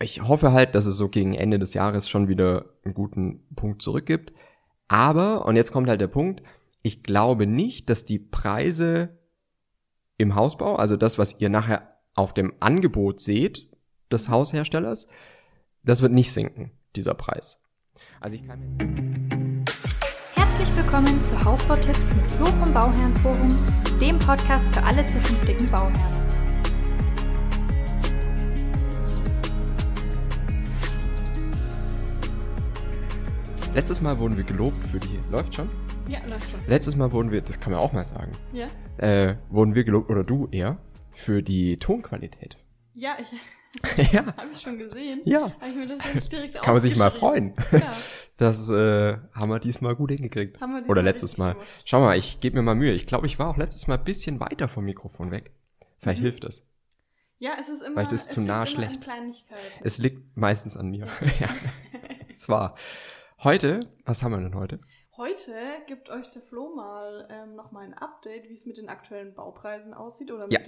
ich hoffe halt, dass es so gegen Ende des Jahres schon wieder einen guten Punkt zurückgibt. Aber, und jetzt kommt halt der Punkt, ich glaube nicht, dass die Preise im Hausbau, also das, was ihr nachher auf dem Angebot seht, des Hausherstellers, das wird nicht sinken, dieser Preis. Also ich kann mir... Herzlich willkommen zu Hausbautipps mit Flo vom Bauherrenforum, dem Podcast für alle zukünftigen Bauherren. Letztes Mal wurden wir gelobt für die... Läuft schon? Ja, läuft schon. Letztes Mal wurden wir, das kann man auch mal sagen, Ja? wurden wir gelobt, oder du eher, für die Tonqualität. Ja, Ja, habe ich schon gesehen. ja. Habe ich mir das direkt Kann man sich mal aufgeschrieben. freuen. Ja. Das haben wir diesmal gut hingekriegt. Haben wir diesmal Oder letztes richtig Mal. gemacht. Schau mal, ich gebe mir mal Mühe. Ich glaube, ich war auch letztes Mal ein bisschen weiter vom Mikrofon weg. Vielleicht hilft das. Ja, es ist immer, Vielleicht ist es zu liegt nah immer schlecht. an Kleinigkeiten. Es liegt meistens an mir. Ja, zwar. Heute, was haben wir denn heute? Heute gibt euch der Flo mal nochmal ein Update, wie es mit den aktuellen Baupreisen aussieht oder Ja.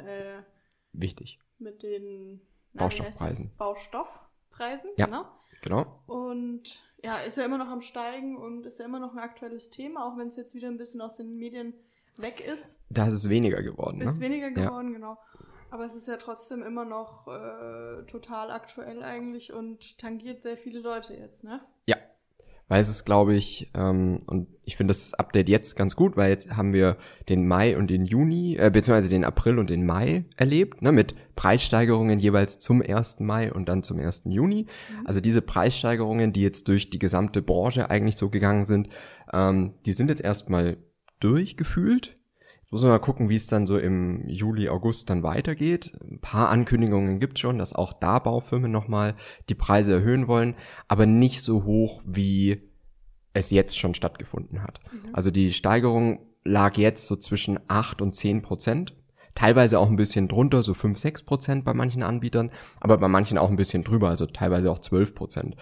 mit den Wichtig. na, wie Baustoffpreisen. heißt das? Baustoffpreisen, Ja. genau. Genau. Und ja, ist ja immer noch am Steigen und ist ja immer noch ein aktuelles Thema, auch wenn es jetzt wieder ein bisschen aus den Medien weg ist. Da ist es weniger geworden. Ist Ne? weniger geworden, genau. Aber es ist ja trotzdem immer noch total aktuell eigentlich und tangiert sehr viele Leute jetzt, ne? Ja. Weil es ist, glaube ich, und ich finde das Update jetzt ganz gut, weil jetzt haben wir den Mai und den Juni, beziehungsweise den April und den Mai erlebt, ne, mit Preissteigerungen jeweils zum 1. Mai und dann zum 1. Juni. Also diese Preissteigerungen, die jetzt durch die gesamte Branche eigentlich so gegangen sind, die sind jetzt erstmal durchgefühlt. Jetzt muss man mal gucken, wie es dann so im Juli, August dann weitergeht. Ein paar Ankündigungen gibt schon, dass auch da Baufirmen nochmal die Preise erhöhen wollen, aber nicht so hoch, wie es jetzt schon stattgefunden hat. Also die Steigerung lag jetzt so zwischen 8 und 10%. Teilweise auch ein bisschen drunter, so 5-6% bei manchen Anbietern, aber bei manchen auch ein bisschen drüber, also teilweise auch 12%.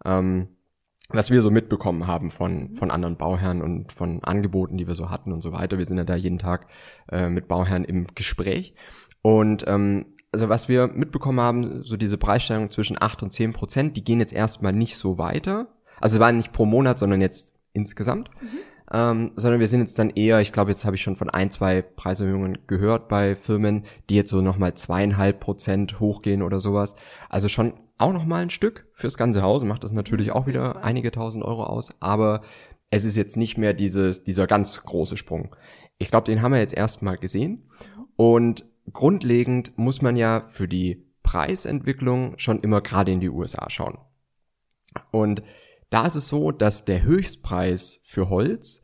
Was wir so mitbekommen haben von anderen Bauherren und von Angeboten, die wir so hatten und so weiter. Wir sind ja da jeden Tag mit Bauherren im Gespräch. Und also was wir mitbekommen haben, so diese Preissteigerung zwischen 8 und 10%, die gehen jetzt erstmal nicht so weiter. Also es war nicht pro Monat, sondern jetzt insgesamt. Sondern wir sind jetzt dann eher, ich glaube, jetzt habe ich schon von 1-2 Preiserhöhungen gehört bei Firmen, die jetzt so nochmal 2,5% hochgehen oder sowas. Also schon auch nochmal ein Stück fürs ganze Haus, macht das natürlich auch wieder einige tausend Euro aus, aber es ist jetzt nicht mehr dieser ganz große Sprung. Ich glaube, den haben wir jetzt erstmal gesehen und grundlegend muss man ja für die Preisentwicklung schon immer gerade in die USA schauen. Und da ist es so, dass der Höchstpreis für Holz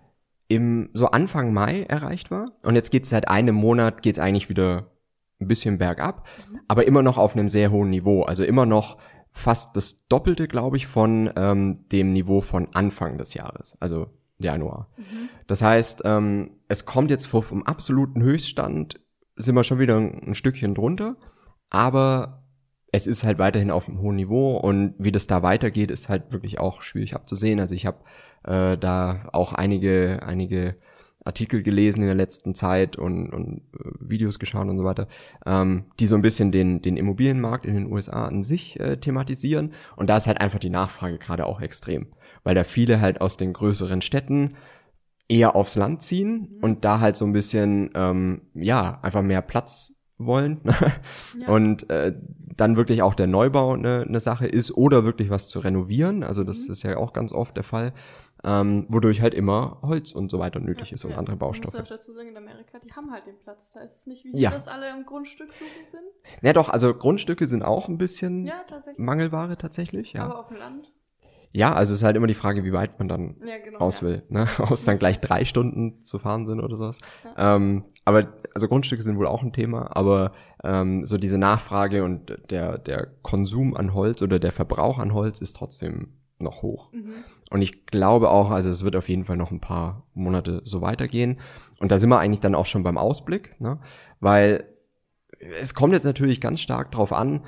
so Anfang Mai erreicht war und jetzt geht es seit einem Monat, geht es eigentlich wieder ein bisschen bergab, aber immer noch auf einem sehr hohen Niveau, also immer noch fast das Doppelte, glaube ich, von dem Niveau von Anfang des Jahres, also Januar. Das heißt, es kommt jetzt vom absoluten Höchststand, sind wir schon wieder ein Stückchen drunter, aber es ist halt weiterhin auf einem hohen Niveau und wie das da weitergeht, ist halt wirklich auch schwierig abzusehen. Also ich habe da auch einige Artikel gelesen in der letzten Zeit und Videos geschaut und so weiter, die so ein bisschen den Immobilienmarkt in den USA an sich thematisieren. Und da ist halt einfach die Nachfrage gerade auch extrem, weil da viele halt aus den größeren Städten eher aufs Land ziehen und da halt so ein bisschen, einfach mehr Platz wollen und dann wirklich auch der Neubau eine Sache ist oder wirklich was zu renovieren. Also das ist ja auch ganz oft der Fall. Wodurch halt immer Holz und so weiter nötig ist und andere Baustoffe. Ich muss auch dazu sagen, in Amerika, die haben halt den Platz. Da ist es nicht, wie Ja. die das alle im Grundstück suchen sind. Ja doch, also Grundstücke sind auch ein bisschen Ja, tatsächlich. Mangelware tatsächlich, ja. Aber auf dem Land. Ja, also es ist halt immer die Frage, wie weit man dann Ja, genau. raus will, ne? Aus dann gleich 3 Stunden zu fahren sind oder sowas. Ja. Aber also Grundstücke sind wohl auch ein Thema, aber so diese Nachfrage und der Konsum an Holz oder der Verbrauch an Holz ist trotzdem noch hoch. Und ich glaube auch, also es wird auf jeden Fall noch ein paar Monate so weitergehen. Und da sind wir eigentlich dann auch schon beim Ausblick, ne? Weil es kommt jetzt natürlich ganz stark drauf an,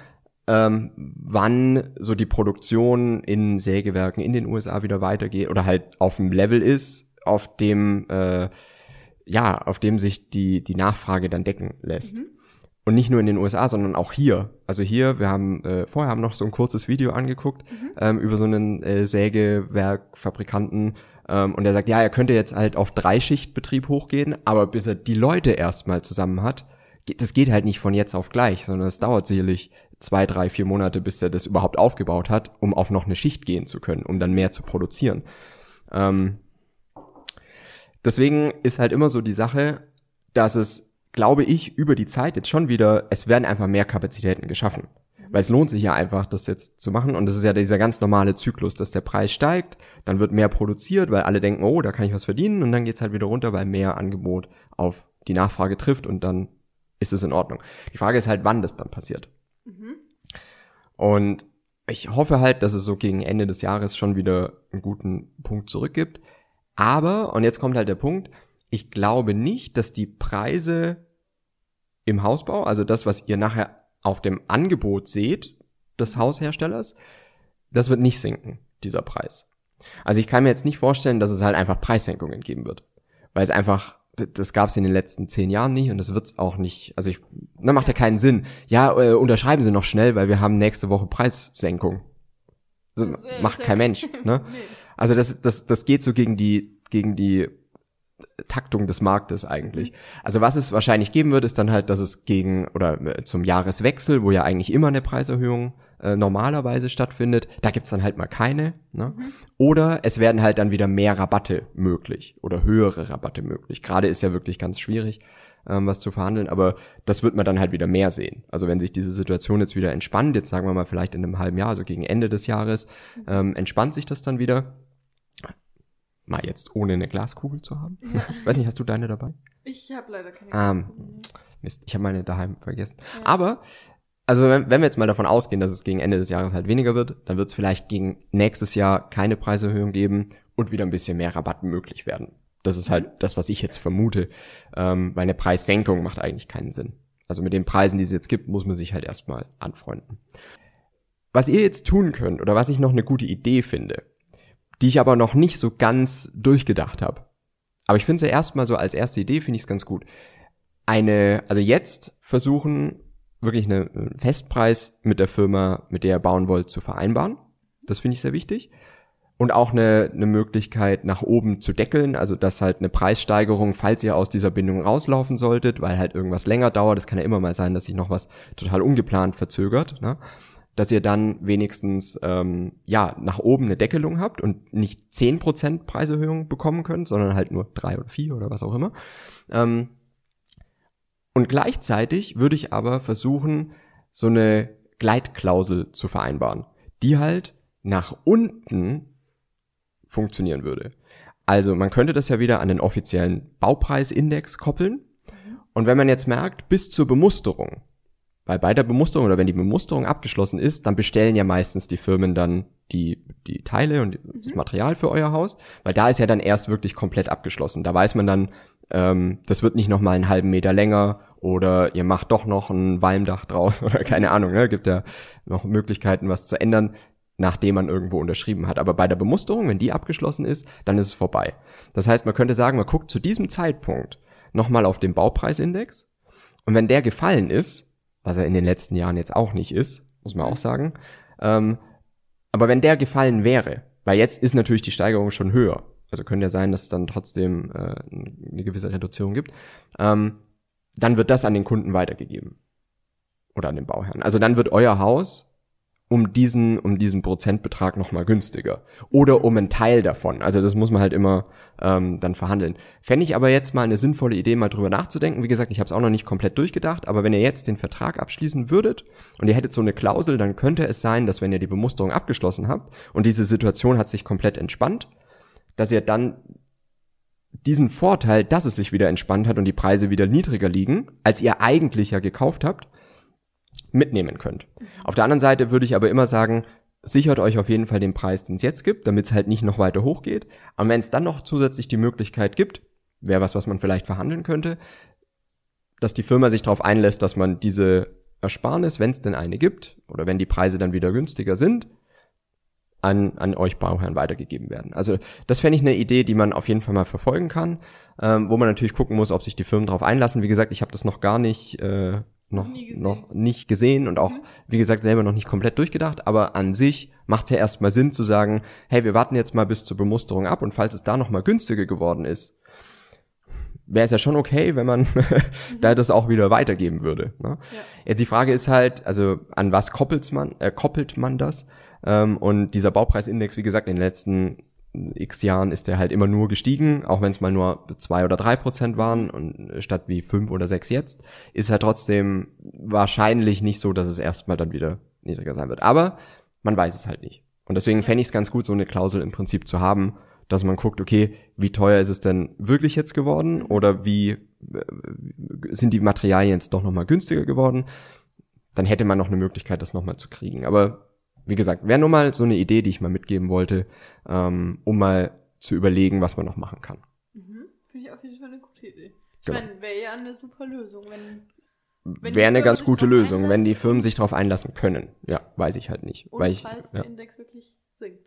wann so die Produktion in Sägewerken in den USA wieder weitergeht oder halt auf dem Level ist, auf dem sich die Nachfrage dann decken lässt. Und nicht nur in den USA, sondern auch hier. Also hier, wir haben vorher haben noch so ein kurzes Video angeguckt über so einen Sägewerkfabrikanten. Und der sagt, ja, er könnte jetzt halt auf 3-Schicht-Betrieb hochgehen, aber bis er die Leute erstmal zusammen hat, das geht halt nicht von jetzt auf gleich, sondern es dauert sicherlich 2, 3, 4 Monate, bis er das überhaupt aufgebaut hat, um auf noch eine Schicht gehen zu können, um dann mehr zu produzieren. Deswegen ist halt immer so die Sache, dass es, glaube ich, über die Zeit jetzt schon wieder, es werden einfach mehr Kapazitäten geschaffen. Weil es lohnt sich ja einfach, das jetzt zu machen. Und das ist ja dieser ganz normale Zyklus, dass der Preis steigt, dann wird mehr produziert, weil alle denken, oh, da kann ich was verdienen. Und dann geht's halt wieder runter, weil mehr Angebot auf die Nachfrage trifft und dann ist es in Ordnung. Die Frage ist halt, wann das dann passiert. Und ich hoffe halt, dass es so gegen Ende des Jahres schon wieder einen guten Punkt zurückgibt. Aber, und jetzt kommt halt der Punkt, ich glaube nicht, dass die Preise im Hausbau, also das, was ihr nachher auf dem Angebot seht, des Hausherstellers, das wird nicht sinken, dieser Preis. Also ich kann mir jetzt nicht vorstellen, dass es halt einfach Preissenkungen geben wird. Weil es einfach, das gab es in den letzten 10 Jahren nicht und das wird es auch nicht, also macht ja keinen Sinn. Ja, unterschreiben Sie noch schnell, weil wir haben nächste Woche Preissenkung. Also, macht kein Mensch, ne? Nee. Also das geht so gegen die Taktung des Marktes eigentlich. Also was es wahrscheinlich geben wird, ist dann halt, dass es zum Jahreswechsel, wo ja eigentlich immer eine Preiserhöhung normalerweise stattfindet, da gibt's dann halt mal keine. Ne? Oder es werden halt dann wieder mehr Rabatte möglich oder höhere Rabatte möglich. Gerade ist ja wirklich ganz schwierig, was zu verhandeln, aber das wird man dann halt wieder mehr sehen. Also wenn sich diese Situation jetzt wieder entspannt, jetzt sagen wir mal vielleicht in einem halben Jahr, also gegen Ende des Jahres, entspannt sich das dann wieder. Mal jetzt ohne eine Glaskugel zu haben. Ja. Weiß nicht, hast du deine dabei? Ich habe leider keine Glaskugel. Mist, ich habe meine daheim vergessen. Ja. Aber, also wenn wir jetzt mal davon ausgehen, dass es gegen Ende des Jahres halt weniger wird, dann wird es vielleicht gegen nächstes Jahr keine Preiserhöhung geben und wieder ein bisschen mehr Rabatt möglich werden. Das ist halt das, was ich jetzt vermute, weil eine Preissenkung macht eigentlich keinen Sinn. Also mit den Preisen, die es jetzt gibt, muss man sich halt erstmal anfreunden. Was ihr jetzt tun könnt, oder was ich noch eine gute Idee finde, die ich aber noch nicht so ganz durchgedacht habe. Aber ich finde es ja erstmal so als erste Idee, finde ich es ganz gut. Also jetzt versuchen, wirklich einen Festpreis mit der Firma, mit der ihr bauen wollt, zu vereinbaren. Das finde ich sehr wichtig. Und auch eine Möglichkeit nach oben zu deckeln, also dass halt eine Preissteigerung, falls ihr aus dieser Bindung rauslaufen solltet, weil halt irgendwas länger dauert, das kann ja immer mal sein, dass sich noch was total ungeplant verzögert, ne? Dass ihr dann wenigstens nach oben eine Deckelung habt und nicht 10% Preiserhöhung bekommen könnt, sondern halt nur 3 oder 4 oder was auch immer. Und gleichzeitig würde ich aber versuchen, so eine Gleitklausel zu vereinbaren, die halt nach unten funktionieren würde. Also man könnte das ja wieder an den offiziellen Baupreisindex koppeln. Und wenn man jetzt merkt, bis zur Bemusterung, weil bei der Bemusterung oder wenn die Bemusterung abgeschlossen ist, dann bestellen ja meistens die Firmen dann die Teile und das Material für euer Haus, weil da ist ja dann erst wirklich komplett abgeschlossen. Da weiß man dann, das wird nicht nochmal einen halben Meter länger oder ihr macht doch noch ein Walmdach draus oder keine Ahnung, ne? Gibt ja noch Möglichkeiten, was zu ändern, nachdem man irgendwo unterschrieben hat. Aber bei der Bemusterung, wenn die abgeschlossen ist, dann ist es vorbei. Das heißt, man könnte sagen, man guckt zu diesem Zeitpunkt nochmal auf den Baupreisindex und wenn der gefallen ist, was er in den letzten Jahren jetzt auch nicht ist, muss man auch sagen. Aber wenn der gefallen wäre, weil jetzt ist natürlich die Steigerung schon höher, also könnte ja sein, dass es dann trotzdem eine gewisse Reduzierung gibt, dann wird das an den Kunden weitergegeben. Oder an den Bauherrn. Also dann wird euer Haus um diesen Prozentbetrag nochmal günstiger. Oder um einen Teil davon. Also das muss man halt immer dann verhandeln. Fände ich aber jetzt mal eine sinnvolle Idee, mal drüber nachzudenken. Wie gesagt, ich habe es auch noch nicht komplett durchgedacht, aber wenn ihr jetzt den Vertrag abschließen würdet und ihr hättet so eine Klausel, dann könnte es sein, dass wenn ihr die Bemusterung abgeschlossen habt und diese Situation hat sich komplett entspannt, dass ihr dann diesen Vorteil, dass es sich wieder entspannt hat und die Preise wieder niedriger liegen, als ihr eigentlich ja gekauft habt, mitnehmen könnt. Auf der anderen Seite würde ich aber immer sagen, sichert euch auf jeden Fall den Preis, den es jetzt gibt, damit es halt nicht noch weiter hochgeht. Und wenn es dann noch zusätzlich die Möglichkeit gibt, wäre was man vielleicht verhandeln könnte, dass die Firma sich darauf einlässt, dass man diese Ersparnis, wenn es denn eine gibt, oder wenn die Preise dann wieder günstiger sind, an euch Bauherren weitergegeben werden. Also das fände ich eine Idee, die man auf jeden Fall mal verfolgen kann, wo man natürlich gucken muss, ob sich die Firmen darauf einlassen. Wie gesagt, ich habe das noch gar nicht noch nicht gesehen und auch, wie gesagt, selber noch nicht komplett durchgedacht, aber an sich macht es ja erstmal Sinn zu sagen, hey, wir warten jetzt mal bis zur Bemusterung ab und falls es da nochmal günstiger geworden ist, wäre es ja schon okay, wenn man da das auch wieder weitergeben würde. Ne? Ja. Jetzt die Frage ist halt, also an was koppelt man das? Und dieser Baupreisindex, wie gesagt, in den letzten x Jahren ist der halt immer nur gestiegen, auch wenn es mal nur 2 oder 3% waren und statt wie 5 oder 6 jetzt, ist halt trotzdem wahrscheinlich nicht so, dass es erstmal dann wieder niedriger sein wird. Aber man weiß es halt nicht. Und deswegen fände ich es ganz gut, so eine Klausel im Prinzip zu haben, dass man guckt, okay, wie teuer ist es denn wirklich jetzt geworden oder wie sind die Materialien jetzt doch nochmal günstiger geworden? Dann hätte man noch eine Möglichkeit, das nochmal zu kriegen. Aber wie gesagt, wäre nur mal so eine Idee, die ich mal mitgeben wollte, um mal zu überlegen, was man noch machen kann. Finde ich auf jeden Fall eine gute Idee. Ich meine, wäre ja eine super Lösung, wenn wäre eine ganz gute Lösung, wenn die Firmen sich darauf einlassen können. Ja, weiß ich halt nicht. Und falls der Index wirklich sinkt.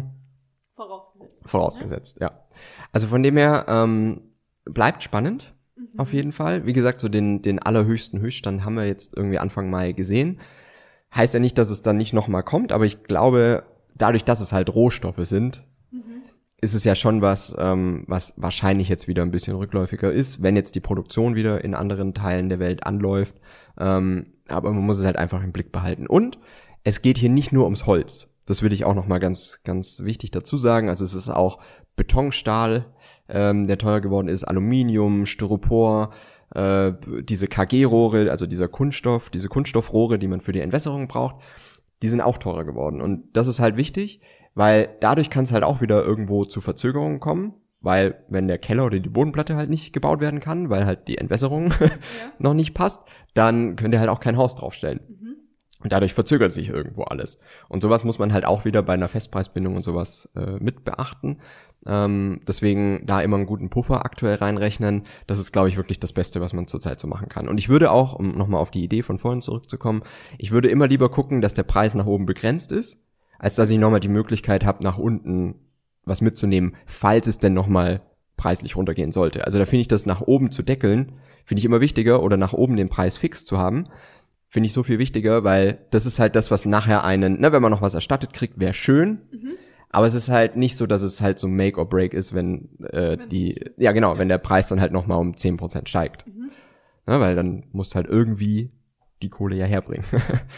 Vorausgesetzt, ja. Also von dem her bleibt spannend, auf jeden Fall. Wie gesagt, so den allerhöchsten Höchststand haben wir jetzt irgendwie Anfang Mai gesehen. Heißt ja nicht, dass es dann nicht nochmal kommt, aber ich glaube, dadurch, dass es halt Rohstoffe sind, ist es ja schon was wahrscheinlich jetzt wieder ein bisschen rückläufiger ist, wenn jetzt die Produktion wieder in anderen Teilen der Welt anläuft. Aber man muss es halt einfach im Blick behalten. Und es geht hier nicht nur ums Holz. Das will ich auch nochmal ganz, ganz wichtig dazu sagen. Also es ist auch Betonstahl, der teuer geworden ist, Aluminium, Styropor, diese KG-Rohre, also diese Kunststoffrohre, die man für die Entwässerung braucht, die sind auch teurer geworden. Und das ist halt wichtig, weil dadurch kann es halt auch wieder irgendwo zu Verzögerungen kommen, weil wenn der Keller oder die Bodenplatte halt nicht gebaut werden kann, weil halt die Entwässerung noch nicht passt, dann könnt ihr halt auch kein Haus draufstellen. Und dadurch verzögert sich irgendwo alles. Und sowas muss man halt auch wieder bei einer Festpreisbindung und sowas mit beachten. Deswegen da immer einen guten Puffer aktuell reinrechnen. Das ist, glaube ich, wirklich das Beste, was man zurzeit so machen kann. Und ich würde auch, um nochmal auf die Idee von vorhin zurückzukommen, ich würde immer lieber gucken, dass der Preis nach oben begrenzt ist, als dass ich nochmal die Möglichkeit habe, nach unten was mitzunehmen, falls es denn nochmal preislich runtergehen sollte. Also da finde ich das nach oben zu deckeln, finde ich immer wichtiger, oder nach oben den Preis fix zu haben, finde ich so viel wichtiger, weil das ist halt das, was nachher einen, wenn man noch was erstattet kriegt, wäre schön, aber es ist halt nicht so, dass es halt so Make or Break ist, wenn wenn der Preis dann halt nochmal um 10% steigt. Weil dann musst halt irgendwie die Kohle ja herbringen.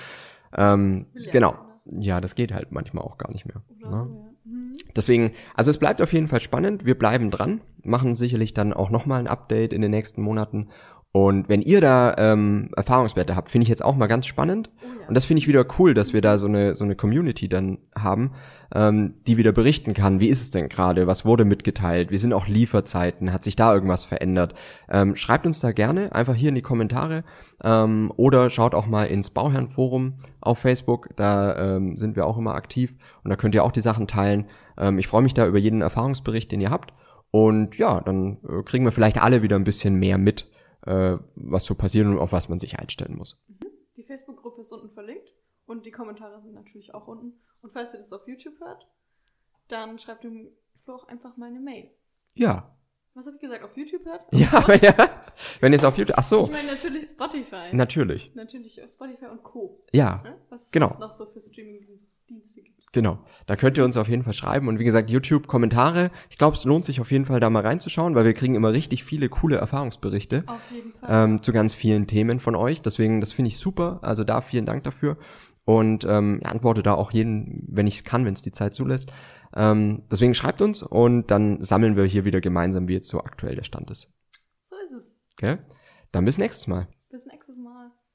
Genau. Ja, das geht halt manchmal auch gar nicht mehr. Deswegen, also es bleibt auf jeden Fall spannend, wir bleiben dran, machen sicherlich dann auch nochmal ein Update in den nächsten Monaten. Und wenn ihr da Erfahrungswerte habt, finde ich jetzt auch mal ganz spannend. Und das finde ich wieder cool, dass wir da so eine Community dann haben, die wieder berichten kann, wie ist es denn gerade, was wurde mitgeteilt, wie sind auch Lieferzeiten, hat sich da irgendwas verändert. Schreibt uns da gerne einfach hier in die Kommentare oder schaut auch mal ins Bauherrenforum auf Facebook, da sind wir auch immer aktiv und da könnt ihr auch die Sachen teilen. Ich freue mich da über jeden Erfahrungsbericht, den ihr habt. Und ja, dann kriegen wir vielleicht alle wieder ein bisschen mehr mit, was so passiert und auf was man sich einstellen muss. Die Facebook-Gruppe ist unten verlinkt und die Kommentare sind natürlich auch unten. Und falls ihr das auf YouTube hört, dann schreibt dem Flo auch einfach mal eine Mail. Ja. Was habe ich gesagt? Auf YouTube hört? Ja. Wenn ihr es auf YouTube... Ach so. Ich meine natürlich Spotify. Natürlich Spotify und Co. Ja, was genau. es noch so für Streaming-Dienste gibt. Genau, da könnt ihr uns auf jeden Fall schreiben. Und wie gesagt, YouTube-Kommentare. Ich glaube, es lohnt sich auf jeden Fall, da mal reinzuschauen, weil wir kriegen immer richtig viele coole Erfahrungsberichte. Auf jeden Fall. Zu ganz vielen Themen von euch. Deswegen, das finde ich super. Also da vielen Dank dafür. Und antworte da auch jeden, wenn ich es kann, wenn es die Zeit zulässt. Deswegen schreibt uns und dann sammeln wir hier wieder gemeinsam, wie jetzt so aktuell der Stand ist. So ist es. Okay? Dann bis nächstes Mal. Bis nächstes Mal.